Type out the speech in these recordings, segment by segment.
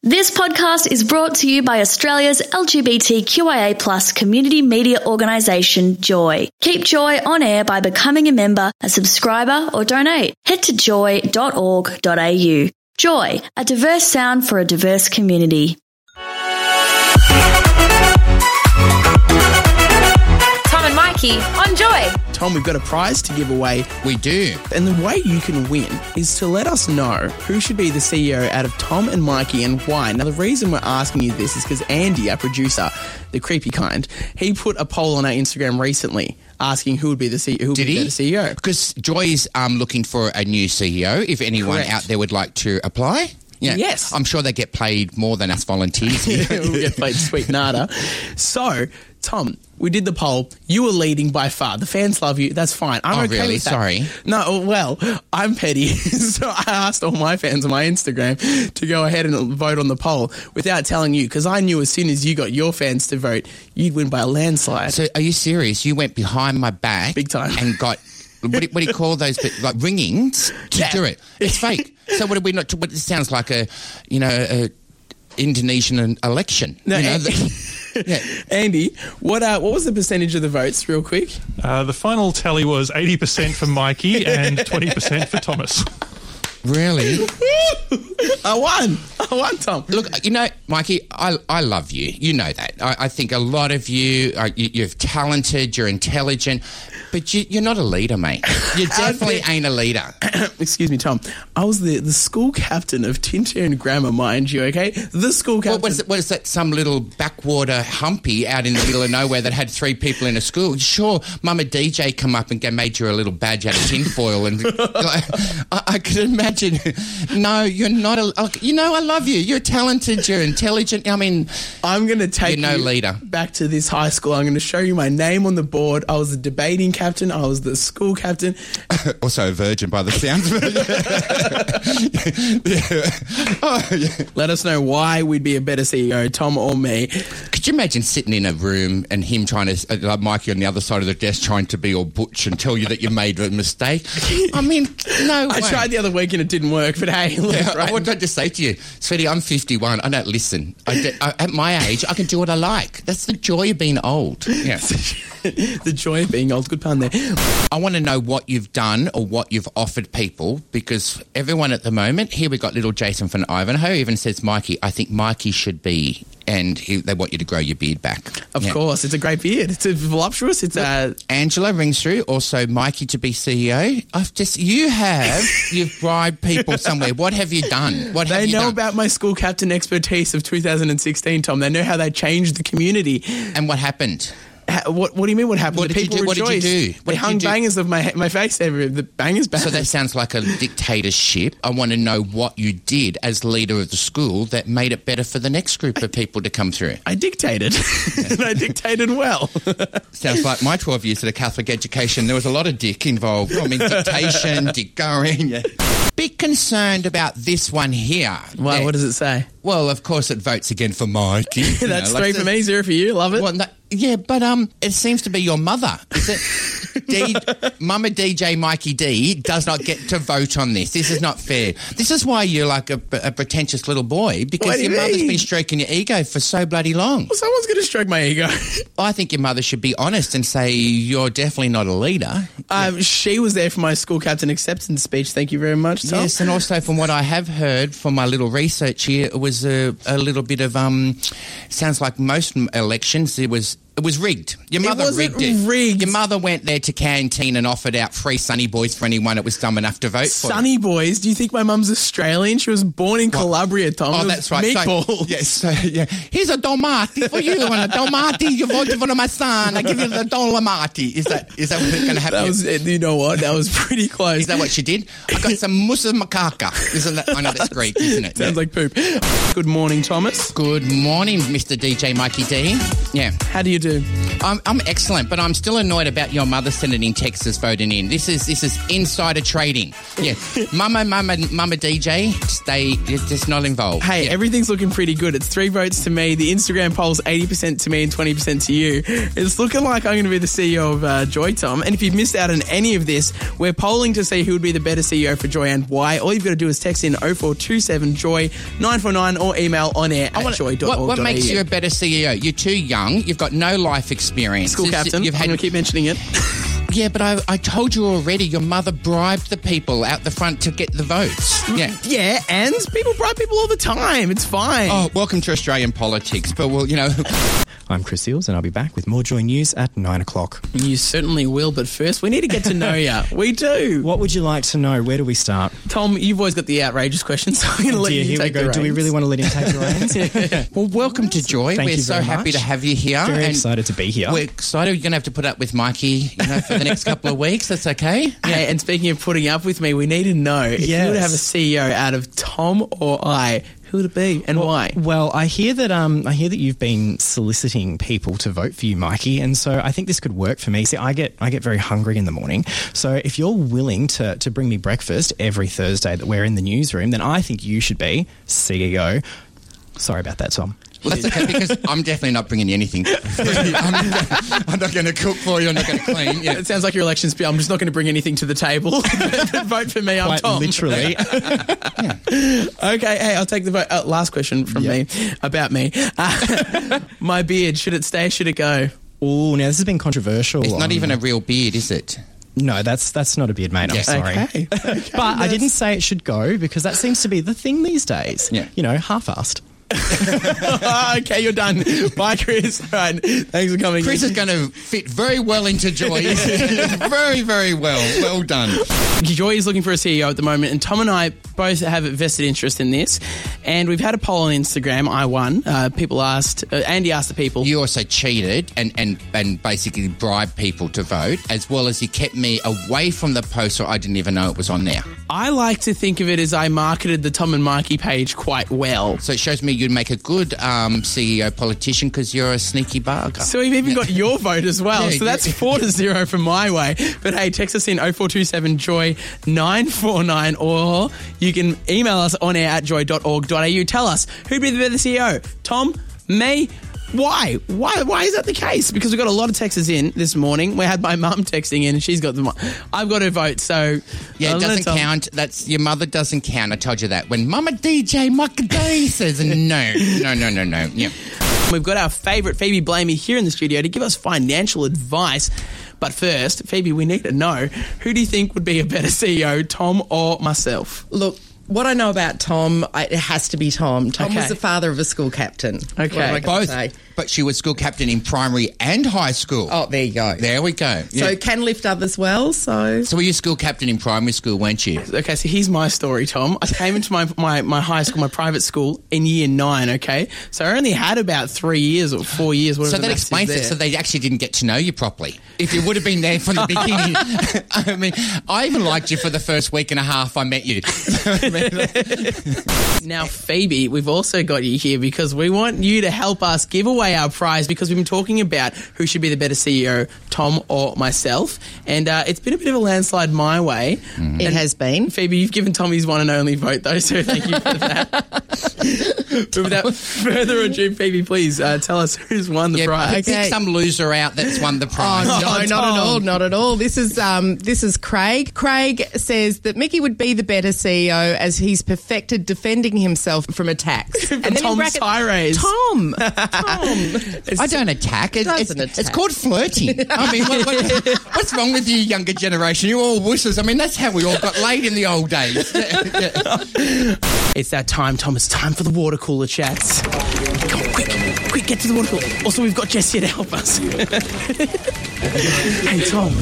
This podcast is brought to you by Australia's LGBTQIA+ community media organisation, Joy. Keep Joy on air by becoming a member, a subscriber or donate. Head to joy.org.au. Joy, a diverse sound for a diverse community. Tom and Mikey on Joy. Tom, we've got a prize to give away. We do. And the way you can win is to let us know who should be the CEO out of Tom and Mikey and why. Now, the reason we're asking you this is because Andy, our producer, the creepy kind, he put a poll on our Instagram recently asking who would be the CEO. Who would be the CEO? Because Joy is looking for a new CEO, if anyone Correct. out there would like to apply. Yeah. Yes. I'm sure they get paid more than us volunteers here. We'll get paid sweet nada. So, Tom, we did the poll. You were leading by far. The fans love you. That's fine. I'm okay really? with that. Sorry. No, well, I'm petty. So I asked all my fans on my Instagram to go ahead and vote on the poll without telling you, because I knew as soon as you got your fans to vote, you'd win by a landslide. So are you serious? You went behind my back Big time. and got, what do you call those, like ringings to do it? It's fake. So what did we not, what, it sounds like a Indonesian election. No, Yeah. Andy, what was the percentage of the votes, real quick? The final tally was 80% for Mikey and 20% for Thomas. Really? I won, Tom. Look, Mikey, I love you. You know that. I think a lot of you, you're talented, you're intelligent, but you're not a leader, mate. You definitely ain't a leader. Excuse me, Tom. I was the school captain of Tintern Grammar, mind you, okay? The school captain. What is that, some little backwater humpy out in the middle of nowhere that had 3 people in a school? Sure, Mama DJ come up and made you a little badge out of tinfoil. And I could imagine. No, you're not I love you. You're talented, you're intelligent. I mean, I'm going to take you're no you leader. back to this high school. I'm going to show you my name on the board. I was the debating captain. I was the school captain. Also a virgin by the sounds of it. Oh, yeah. Let us know why we'd be a better CEO, Tom or me. Could you imagine sitting in a room and him trying to, Mikey on the other side of the desk trying to be all butch and tell you that you made a mistake? I mean, no way. I tried the other week and it didn't work, but hey, look, right. What did I just say to you? Sweetie, I'm 51. I don't listen. At my age, I can do what I like. That's the joy of being old. Yeah. The joy of being old. Good pun there. I want to know what you've done or what you've offered people, because everyone at the moment, here we got little Jason from Ivanhoe even says, Mikey, I think Mikey should be, and they want you to grow your beard back. Of course, it's a great beard. It's voluptuous. It's Angela rings through, also Mikey to be CEO. You've bribed people somewhere. What have you done? They know about my school captain expertise of 2016, Tom. They know how they changed the community. And what happened? What do you mean what happened? What did you do? What did you do? They hung bangers of my face everywhere. The bangers. So that sounds like a dictatorship. I want to know what you did as leader of the school that made it better for the next group of people to come through. I dictated. And I dictated well. Sounds like my 12 years at a Catholic education. There was a lot of dick involved. I mean, dictation, dick going. Yeah. Bit concerned about this one here. Well, what does it say? Well, of course, it votes again for Mikey. That's 3 for me, 0 for you. Love it. Well, yeah, but it seems to be your mother. Is it? Mama DJ Mikey D does not get to vote on this. This is not fair. This is why you're like a pretentious little boy, because your mother's been stroking your ego for so bloody long. Well, someone's going to stroke my ego. I think your mother should be honest and say you're definitely not a leader. She was there for my school captain acceptance speech. Thank you very much, Tom. Yes, and also from what I have heard from my little research here, it was a little bit of sounds like most elections it was rigged. Your mother rigged it. Rigged. Your mother went there to Canteen and offered out free Sunny Boys for anyone that was dumb enough to vote for. Sunny Boys? Do you think my mum's Australian? She was born in Calabria, Tom. Oh, that's right. Meatballs. So, here's a domati for you. And a domati, you voted for my son. I give you the domati. Is that what's going to happen? You know what? That was pretty close. Is that what she did? I got some mousse macaca. Isn't that? I know that's Greek, isn't it? Sounds like poop. Good morning, Thomas. Good morning, Mr. DJ Mikey D. Yeah. How do you do? I'm excellent, but I'm still annoyed about your mother sending in Texas voting in. This is insider trading. Yeah, Mama DJ, you're just not involved. Hey, Yeah. everything's looking pretty good. It's 3 votes to me. The Instagram poll's 80% to me and 20% to you. It's looking like I'm going to be the CEO of Joy, Tom. And if you've missed out on any of this, we're polling to see who would be the better CEO for Joy and why. All you've got to do is text in 0427 JOY 949 or email onair@joy.org.au. What makes you a better CEO? You're too young. You've got no life experience. School captain? I'm going to keep mentioning it. Yeah, but I told you already. Your mother bribed the people out the front to get the votes. Yeah. Yeah, and people bribe people all the time. It's fine. Oh, welcome to Australian politics. But, well, you know... I'm Chris Seals, and I'll be back with more Joy News at 9 o'clock. You certainly will, but first we need to get to know you. We do. What would you like to know? Where do we start? Tom, you've always got the outrageous questions, so I'm going to let you take the reins. Do we really want to let him take the reins? Well, welcome to Joy. Thank We're you so very happy much. to have you here. Very and excited to be here. We're excited. You're going to have to put up with Mikey, for the next couple of weeks. That's okay. Yeah, and speaking of putting up with me, we need to know if you Yes. would have a CEO out of Tom or I, who would it be and why? Well, I hear that you've been soliciting people to vote for you, Mikey, and so I think this could work for me. See, I get very hungry in the morning, so if you're willing to bring me breakfast every Thursday that we're in the newsroom, then I think you should be CEO. Sorry about that, Tom. Well, that's okay, because I'm definitely not bringing you anything. I'm not going to cook for you. I'm not going to clean. Yeah. It sounds like your election speech. I'm just not going to bring anything to the table. Vote for me, I'm Quite Tom. literally. Okay, hey, I'll take the vote. Last question from me, about me. My beard, should it stay, should it go? Oh, now this has been controversial. It's not even a real beard, is it? No, that's not a beard, mate. I'm Yeah. sorry. Okay. But I didn't say it should go because that seems to be the thing these days. Yeah. Half-assed. Okay, you're done. Bye, Chris. All right, thanks for coming. Chris is going to fit very well into Joy. Very, very well. Well done. Joy is looking for a CEO at the moment, and Tom and I both have a vested interest in this. And we've had a poll on Instagram. I won. People asked, Andy asked the people. You also cheated and basically bribed people to vote, as well as you kept me away from the post, so I didn't even know it was on there. I like to think of it as I marketed the Tom and Mikey page quite well. So it shows me you'd make a good CEO politician because you're a sneaky bugger. So we've even got your vote as well. Yeah, So that's 4-0 from my way. But hey, text us in 0427 JOY 949, or you can email us on air@joy.org.au. Tell us who'd be the better CEO, Tom, me. Why? Why is that the case? Because we got a lot of texts in this morning. We had my mum texting in, and she's got I've got her vote. So Yeah, it doesn't count. That's your mother doesn't count. I told you that. When Mama DJ Muckaday says no. Yeah. We've got our favourite Phoebe Blamey here in the studio to give us financial advice. But first, Phoebe, we need to know, who do you think would be a better CEO, Tom or myself? Look, what I know about Tom, it has to be Tom. Tom Okay. was the father of a school captain. Okay. What am I gonna Both. say? But she was school captain in primary and high school. Oh, there you go. There we go. So Yeah. can lift others well, so... So were you school captain in primary school, weren't you? Okay, so here's my story, Tom. I came into my high school, my private school, in year 9, okay? So I only had about 3 years or 4 years, whatever So the that maths explains is it. there. So they actually didn't get to know you properly. If you would have been there from the beginning. I mean, I even liked you for the first week and a half I met you. Now, Phoebe, we've also got you here because we want you to help us give away our prize, because we've been talking about who should be the better CEO, Tom or myself. And it's been a bit of a landslide my way. It has been. Phoebe, you've given Tom his one and only vote, though, so thank you for that. But without further ado, Phoebe, please tell us who's won the prize. Pick some loser out that's won the prize. No, Tom. not at all, not at all. This is Craig. Craig says that Mickey would be the better CEO as he's perfected defending himself from attacks. And then Tom's tirades. Tom. I don't attack. Doesn't It's attack. called flirting. I mean, what's wrong with you, younger generation? You're all wusses. I mean, that's how we all got laid in the old days. It's that time, Tom. It's time for the water cooler chats. Come on, quick, get to the water cooler. Also, we've got Jess here to help us. Hey, Tom,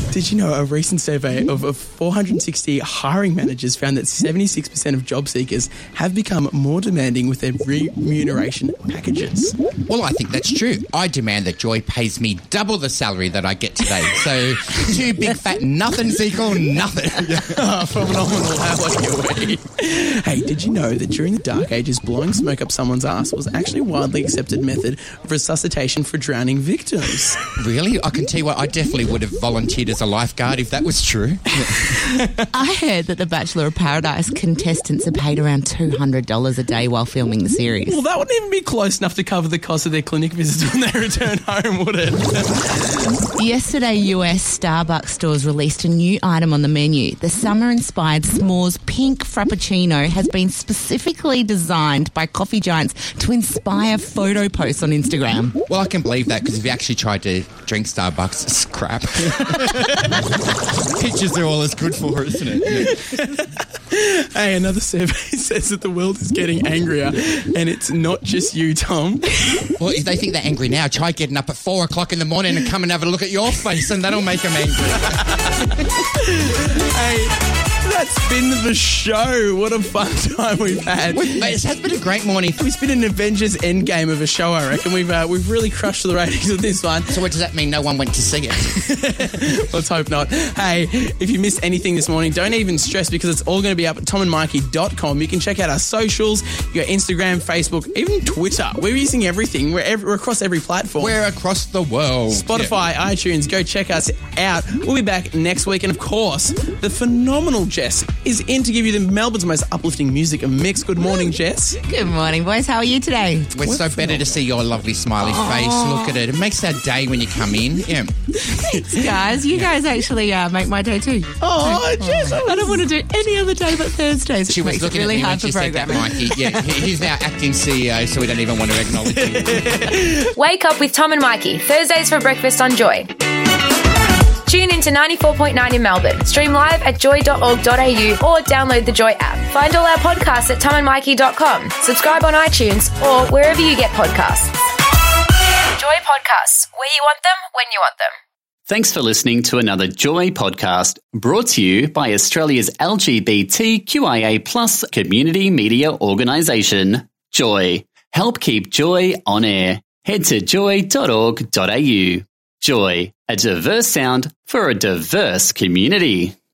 Did you know a recent survey of 460 hiring managers found that 76% of job seekers have become more demanding with their remuneration packages? Well, I think that's true. I demand that Joy pays me double the salary that I get today. So, two big fat nothings equal nothing. Phenomenal. How lucky are we? Hey, did you know that during the Dark Ages, blowing smoke up someone's ass was actually a widely accepted method of resuscitation for drowning victims? Really? I can tell you what, I definitely would have volunteered as a lifeguard if that was true. I heard that the Bachelor of Paradise contestants are paid around $200 a day while filming the series. Well, that wouldn't even be close enough to cover the cost of their clinic visits when they return home, would it? Yesterday, US Starbucks stores released a new item on the menu. The summer-inspired s'mores pink frappuccino has been specifically designed by coffee giants to inspire photo posts on Instagram. Well, I can believe that because if you actually tried to drink Starbucks, it's crap. Pictures are all as good for it, isn't it? Hey, another survey says that the world is getting angrier, and it's not just you, Tom. Well, if they think they're angry now, try getting up at 4 o'clock in the morning and come and have a look at your face, and that'll make them angry. Hey, that's been the show. What a fun time we've had. It has been a great morning. It's been an Avengers Endgame of a show, I reckon. We've really crushed the ratings with this one. So what does that mean? No one went to see it? Let's hope not. Hey, if you missed anything this morning, don't even stress because it's all going to be up at tomandmikey.com. You can check out our socials, your Instagram, Facebook, even Twitter. We're using everything. We're across every platform. We're across the world. Spotify, iTunes, go check us out. We'll be back next week. And of course, the phenomenal Jess is in to give you the Melbourne's most uplifting music and mix. Good morning, Jess. Good morning, boys. How are you today? We're so better to see your lovely smiley face. Look at it. It makes our day when you come in. Yeah. Thanks, guys. You guys actually make my day too. Oh, Jess. I don't want to do any other day but Thursdays. She was looking really at me hard when she for said that, programming. Mikey. Yeah, he's now acting CEO, so we don't even want to acknowledge him. Wake up with Tom and Mikey, Thursdays for breakfast on Joy. Tune in to 94.9 in Melbourne. Stream live at joy.org.au or download the Joy app. Find all our podcasts at tomandmikey.com. Subscribe on iTunes or wherever you get podcasts. Joy Podcasts, where you want them, when you want them. Thanks for listening to another Joy podcast brought to you by Australia's LGBTQIA+ community media organisation, Joy. Help keep Joy on air. Head to joy.org.au. Joy, a diverse sound for a diverse community.